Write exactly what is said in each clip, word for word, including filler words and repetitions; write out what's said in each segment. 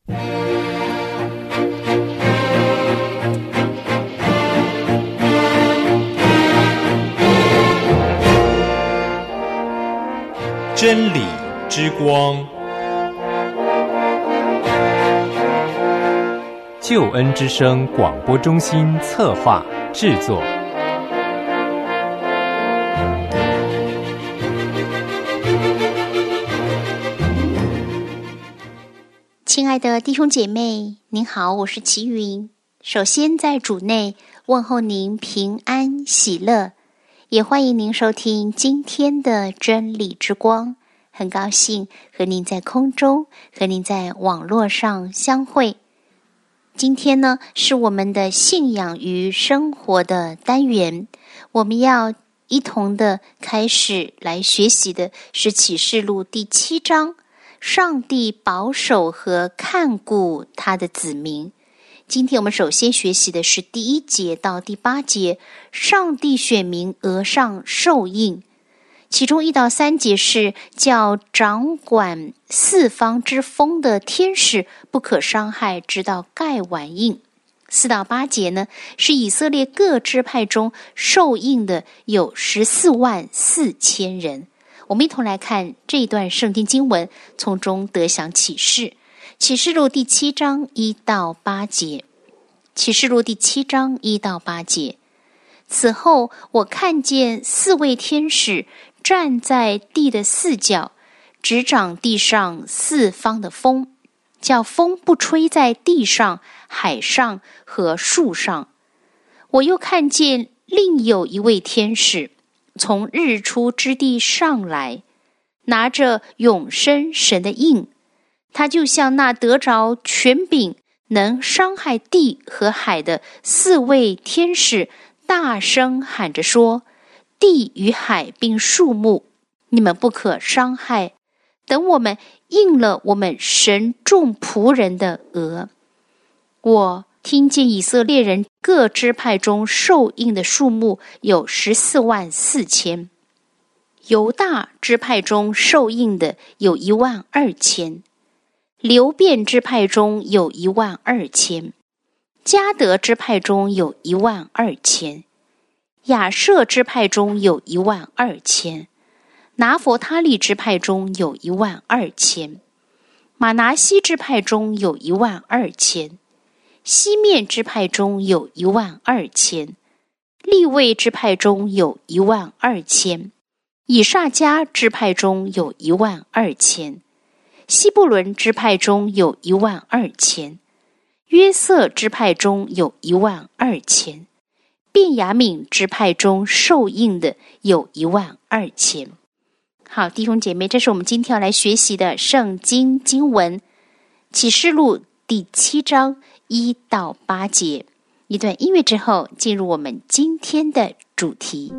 真理之光， 救恩之声广播中心策划制作。 亲爱的弟兄姐妹，您好，我是齐云。首先在主内问候您平安喜乐，也欢迎您收听今天的真理之光。很高兴和您在空中，和您在网络上相会。今天呢，是我们的信仰与生活的单元，我们要一同的开始来学习的是启示录第七章，上帝保守和看顾他的子民。今天我们首先学习的是第一节到第八节，上帝选民额上受印。其中一到三节是叫掌管四方之风的天使不可伤害，直到盖完印。四到八节呢，是以色列各支派中受印的有十四万四千人。我们一同来看这一段圣经经文，从中得享启示。启示录第七章一到八节。启示录第七章一到八节。此后，我看见四位天使站在地的四角，执掌地上四方的风，叫风不吹在地上、海上和树上。我又看见另有一位天使从日出之地上来，拿着永生神的印，他就像那得着权柄能伤害地和海的四位天使，大声喊着说：地与海并树木，你们不可伤害，等我们应了我们神众仆人的额。我听见以色列人各支派中受印的数目有十四万四千，犹大支派中受印的有一万二千，流便支派中有一万二千，迦得支派中有一万二千，亚舍支派中有一万二千，拿弗他利支派中有一万二千，马拿西支派中有一万二千，西面支派中有一万二千，利未支派中有一万二千，以萨迦支派中有一万二千，西布伦支派中有一万二千，约瑟支派中有一万二千，便雅悯支派中受印的有一万二千。好，弟兄姐妹，这是我们今天要来学习的圣经经文，启示录第七章一到八节。一段音乐之后，进入我们今天的主题。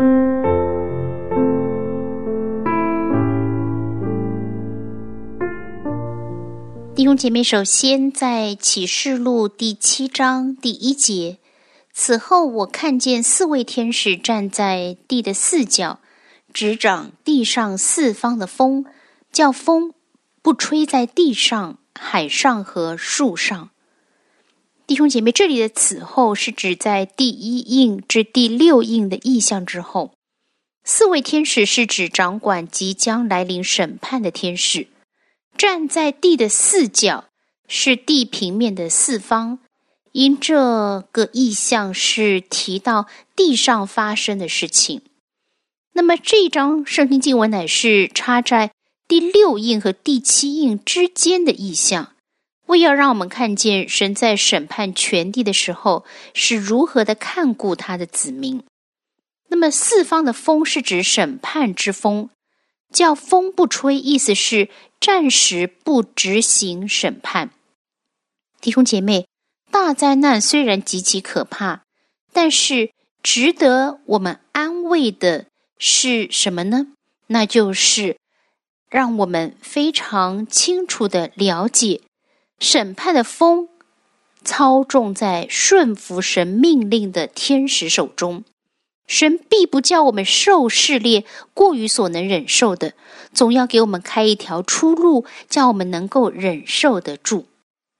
弟兄姐妹，首先在启示录第七章第一节，此后我看见四位天使站在地的四角，执掌地上四方的风，叫风不吹在地上、海上和树上。弟兄姐妹，这里的此后是指在第一印至第六印的意象之后。四位天使是指掌管即将来临审判的天使，站在地的四角是地平面的四方，因这个意象是提到地上发生的事情。那么这一章圣经经文乃是插在第六印和第七印之间的意象，为要让我们看见神在审判全地的时候是如何的看顾他的子民。那么四方的风是指审判之风，叫风不吹，意思是暂时不执行审判。弟兄姐妹，大灾难虽然极其可怕，但是值得我们安慰的是什么呢？那就是让我们非常清楚地了解，审判的风操纵在顺服神命令的天使手中。神必不叫我们受试炼过于所能忍受的，总要给我们开一条出路，叫我们能够忍受得住。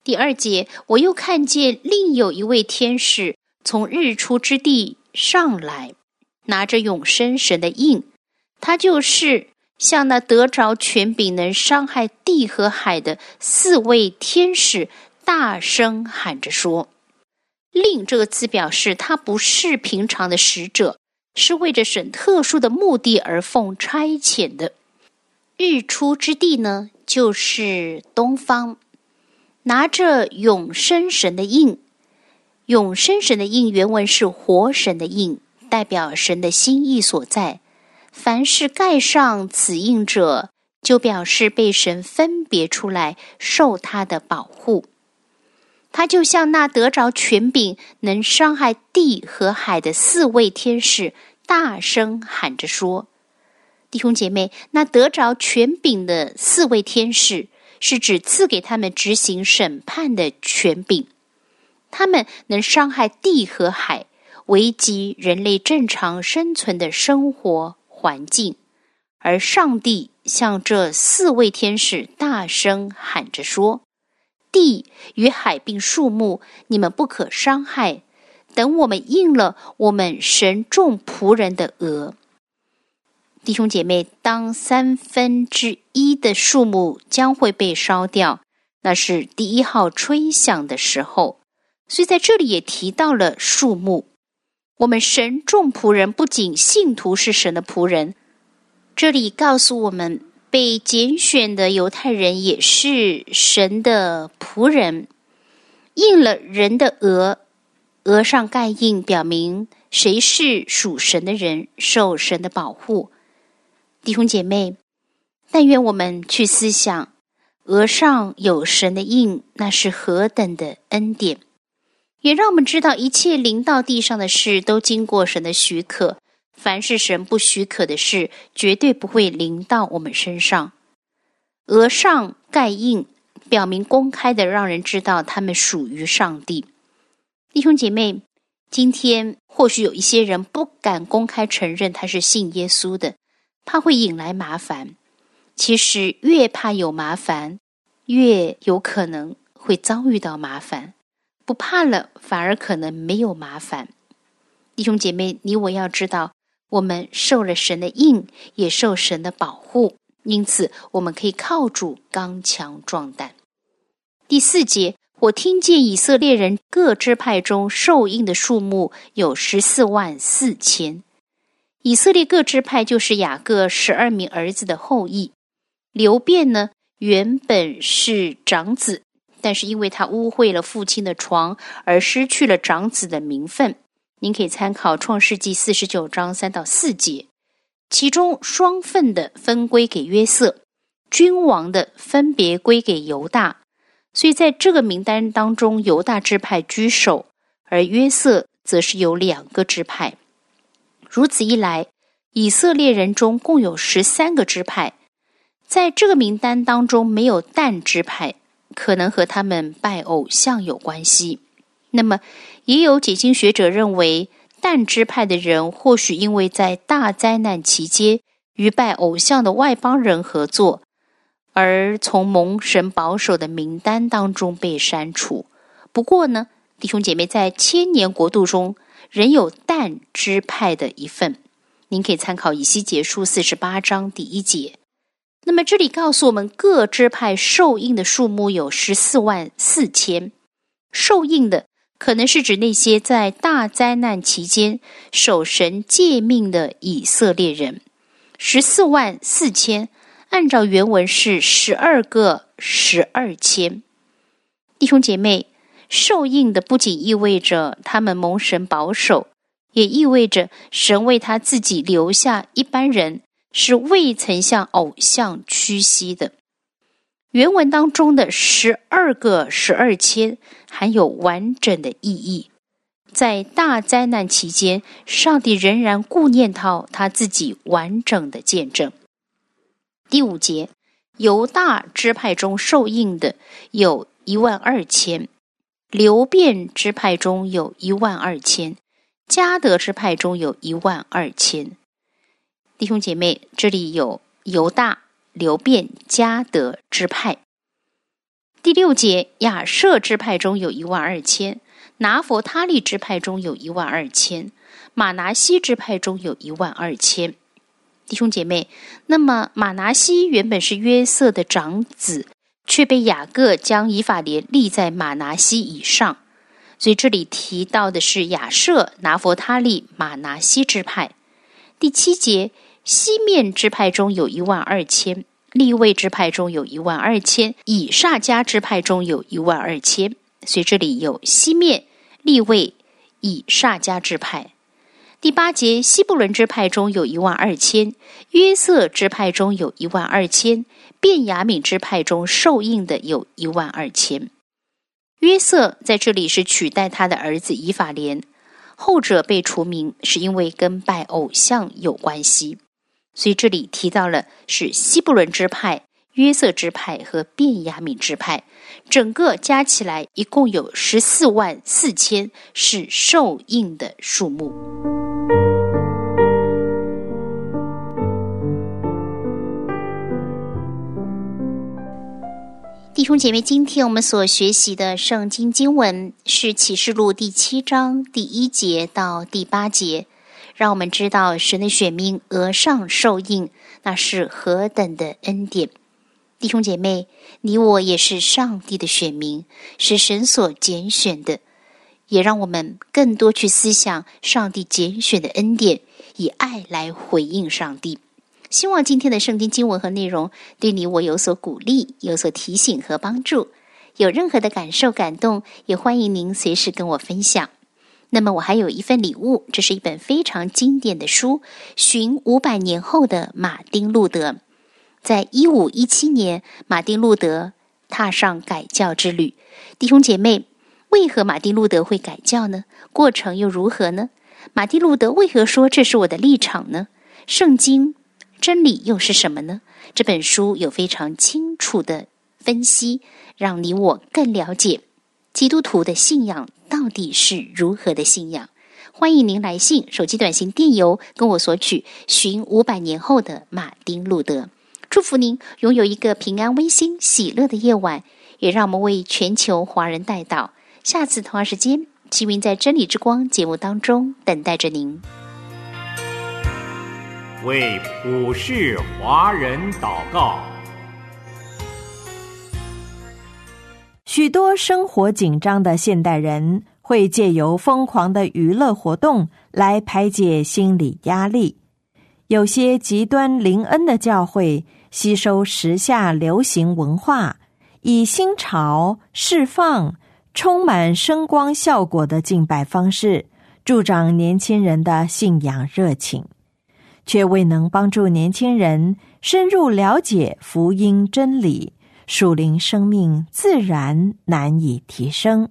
第二节，我又看见另有一位天使从日出之地上来，拿着永生神的印，他就是向那得着权柄能伤害地和海的四位天使大声喊着说。令这个词表示他不是平常的使者，是为着神特殊的目的而奉差遣的。日出之地呢，就是东方，拿着永生神的印。永生神的印原文是活神的印，代表神的心意所在。凡是盖上此印者，就表示被神分别出来，受他的保护。他就像那得着权柄能伤害地和海的四位天使大声喊着说。弟兄姐妹，那得着权柄的四位天使是指赐给他们执行审判的权柄，他们能伤害地和海，危及人类正常生存的生活环境。而上帝向这四位天使大声喊着说，地与海并树木，你们不可伤害，等我们应了我们神众仆人的额。弟兄姐妹，当三分之一的树木将会被烧掉，那是第一号吹响的时候。所以在这里也提到了树木。我们神众仆人不仅信徒是神的仆人，这里告诉我们被拣选的犹太人也是神的仆人，印了人的额，额上盖印表明谁是属神的人，受神的保护。弟兄姐妹，但愿我们去思想，额上有神的印，那是何等的恩典，也让我们知道一切临到地上的事都经过神的许可，凡是神不许可的事，绝对不会临到我们身上。额上盖印，表明公开的让人知道他们属于上帝。弟兄姐妹，今天或许有一些人不敢公开承认他是信耶稣的，怕会引来麻烦。其实越怕有麻烦，越有可能会遭遇到麻烦。不怕了，反而可能没有麻烦。弟兄姐妹，你我要知道，我们受了神的印，也受神的保护，因此我们可以靠主刚强壮胆。第四节，我听见以色列人各支派中受印的数目有十四万四千。以色列各支派就是雅各十二名儿子的后裔。流便呢，原本是长子，但是因为他污秽了父亲的床，而失去了长子的名分。您可以参考创世纪四十九章三到四节，其中双份的分归给约瑟，君王的分别归给犹大。所以在这个名单当中，犹大支派居首，而约瑟则是有两个支派。如此一来，以色列人中共有十三个支派。在这个名单当中没有但支派，可能和他们拜偶像有关系。那么也有解经学者认为，但支派的人或许因为在大灾难期间与拜偶像的外邦人合作，而从蒙神保守的名单当中被删除。不过呢，弟兄姐妹，在千年国度中仍有但支派的一份。您可以参考以西结书四十八章第一节。那么这里告诉我们，各支派受印的数目有十四万四千。受印的可能是指那些在大灾难期间守神诫命的以色列人。十四万四千，按照原文是十二个十二千。弟兄姐妹，受印的不仅意味着他们蒙神保守，也意味着神为他自己留下一般人是未曾向偶像屈膝的。原文当中的十二个十二千含有完整的意义。在大灾难期间，上帝仍然顾念到他自己完整的见证。第五节，犹大支派中受印的有一万二千，流便支派中有一万二千，迦得支派中有一万二千。弟兄姐妹，这里有犹大、流便、迦得支派。 第六节，亚设支派中有一万二千，拿弗他利支派中有一万二千，马拿西支派中有一万二千。弟兄姐妹，那么马拿西原本是约瑟的长子，却被雅各将以法莲立在马拿西以上，所以这里提到的是亚设、拿弗他利、马拿西支派。第七节，西面支派中有一万二千，利未支派中有一万二千，以萨迦支派中有一万二千，所以这里有西面、利未、以萨迦支派。第八节，西布伦支派中有一万二千，约瑟支派中有一万二千，便雅悯支派中受印的有一万二千。约瑟在这里是取代他的儿子以法莲，后者被除名是因为跟拜偶像有关系，所以这里提到了是西布伦支派、约瑟支派和便雅悯支派，整个加起来一共有十四万四千是受印的数目。弟兄姐妹，今天我们所学习的圣经经文是启示录第七章第一节到第八节，让我们知道神的选民额上受印，那是何等的恩典。弟兄姐妹，你我也是上帝的选民，是神所拣选的，也让我们更多去思想上帝拣选的恩典，以爱来回应上帝。希望今天的圣经经文和内容对你我有所鼓励，有所提醒和帮助。有任何的感受感动，也欢迎您随时跟我分享。那么我还有一份礼物，这是一本非常经典的书，寻五百年后的马丁路德。在一五一七年，马丁路德踏上改教之旅。弟兄姐妹，为何马丁路德会改教呢？过程又如何呢？马丁路德为何说这是我的立场呢？圣经真理又是什么呢？这本书有非常清楚的分析，让你我更了解基督徒的信仰到底是如何的信仰。欢迎您来信，手机短信电邮跟我索取寻五百年后的马丁路德。祝福您拥有一个平安温馨喜乐的夜晚，也让我们为全球华人代祷。下次同样时间，齐云在真理之光节目当中等待着您。 为普世华人祷告。 许多生活紧张的现代人会借由疯狂的娱乐活动来排解心理压力。有些极端灵恩的教会吸收时下流行文化，以新潮、释放、充满声光效果的敬拜方式助长年轻人的信仰热情，却未能帮助年轻人深入了解福音真理，属灵生命自然难以提升。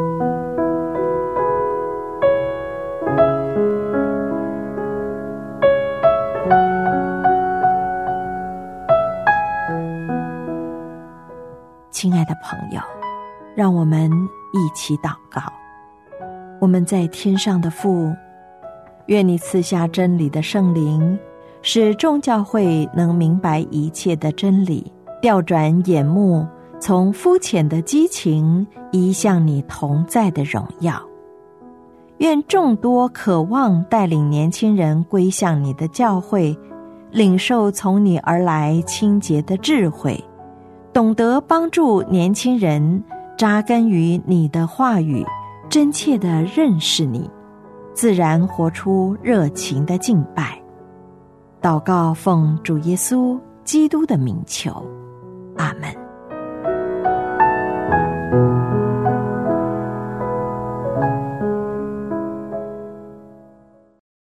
亲爱的朋友，让我们一起祷告。我们在天上的父，愿你赐下真理的圣灵，使众教会能明白一切的真理，调转眼目，从肤浅的激情移向你同在的荣耀。愿众多渴望带领年轻人归向你的教会，领受从你而来清洁的智慧，懂得帮助年轻人扎根于你的话语，真切地认识你，自然活出热情的敬拜。祷告奉主耶稣基督的名求，阿们。